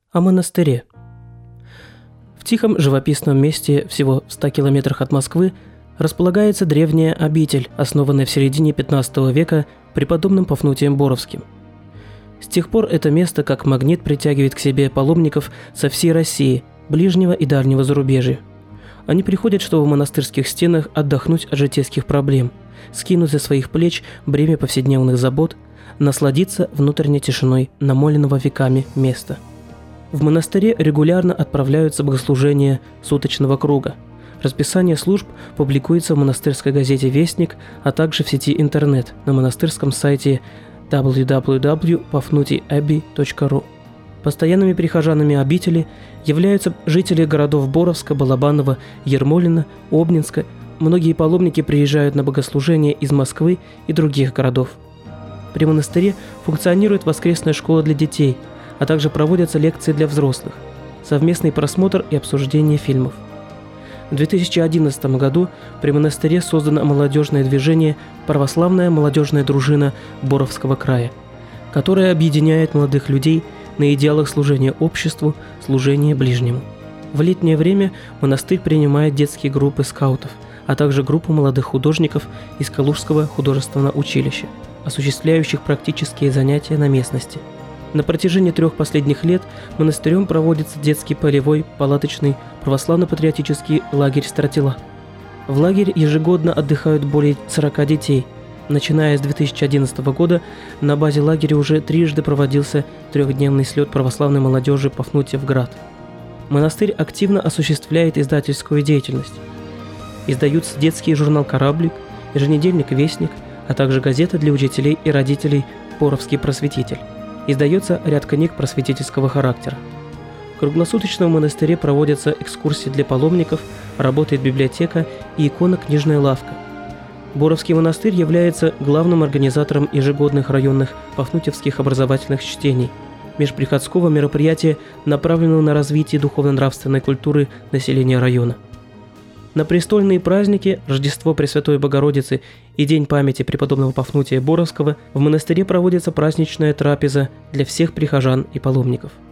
О монастыре. В тихом живописном месте, всего в 100 километрах от Москвы, располагается древняя обитель, основанная в середине 15 века преподобным Пафнутием Боровским. С тех пор это место как магнит притягивает к себе паломников со всей России, ближнего и дальнего зарубежья. Они приходят, чтобы в монастырских стенах отдохнуть от житейских проблем, скинуть со своих плеч бремя повседневных забот, насладиться внутренней тишиной намоленного веками места. В монастыре регулярно отправляются богослужения суточного круга. Расписание служб публикуется в монастырской газете «Вестник», а также в сети интернет на монастырском сайте www.pafnutieabbey.ru. Постоянными прихожанами обители являются жители городов Боровска, Балабанова, Ермолино, Обнинска. Многие паломники приезжают на богослужения из Москвы и других городов. При монастыре функционирует воскресная школа для детей, а также проводятся лекции для взрослых, совместный просмотр и обсуждение фильмов. В 2011 году при монастыре создано молодежное движение «Православная молодежная дружина Боровского края», которое объединяет молодых людей на идеалах служения обществу, служения ближнему. В летнее время монастырь принимает детские группы скаутов, а также группу молодых художников из Калужского художественного училища, осуществляющих практические занятия на местности. На протяжении 3 последних лет монастырем проводится детский полевой палаточный православно-патриотический лагерь «Стратила». В лагере ежегодно отдыхают более 40 детей. Начиная с 2011 года на базе лагеря уже трижды проводился 3-дневный слет православной молодежи Пафнутия в Град. Монастырь активно осуществляет издательскую деятельность. Издаются детский журнал «Кораблик», еженедельник «Вестник», а также газета для учителей и родителей «Боровский просветитель». Издается ряд книг просветительского характера. Круглосуточно в монастыре проводятся экскурсии для паломников, работает библиотека и иконно-книжная лавка. Боровский монастырь является главным организатором ежегодных районных пафнутьевских образовательных чтений, межприходского мероприятия, направленного на развитие духовно-нравственной культуры населения района. На престольные праздники, Рождество Пресвятой Богородицы и День памяти преподобного Пафнутия Боровского в монастыре проводится праздничная трапеза для всех прихожан и паломников.